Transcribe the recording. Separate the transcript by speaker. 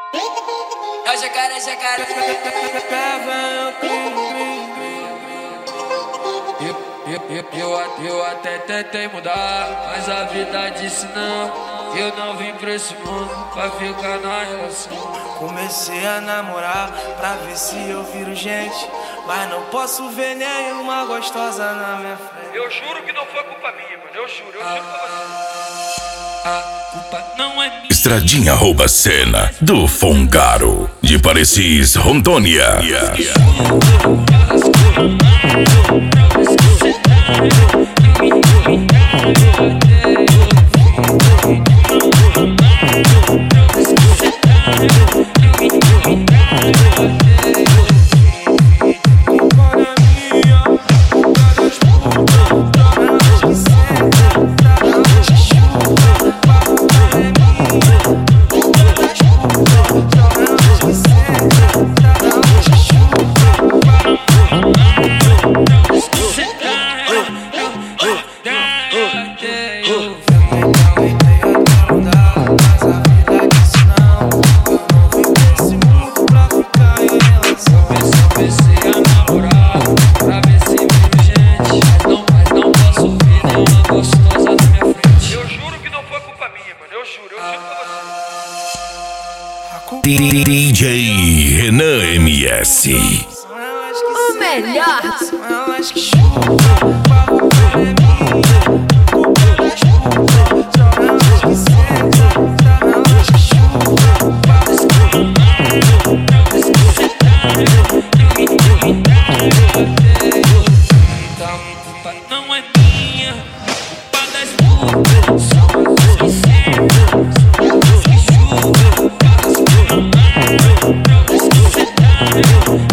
Speaker 1: É o jacaré, jacaré. Eu até tentei mudar, mas a vida disse não. Eu não vim pra esse mundo pra ficar na relação.
Speaker 2: Comecei a namorar pra ver se eu viro gente, mas não posso ver nenhuma gostosa na minha frente.
Speaker 3: Eu juro que não foi culpa minha, mano. Eu juro pra você.
Speaker 1: A culpa não é minha.
Speaker 4: Estradinha rouba cena do Fongaro de Parecis, Rondônia. DJ Renan MS.
Speaker 5: O melhor.
Speaker 1: Não é minha, culpa das putas. São as que servem, são as que chuvam. As que não amam, as que sedaram.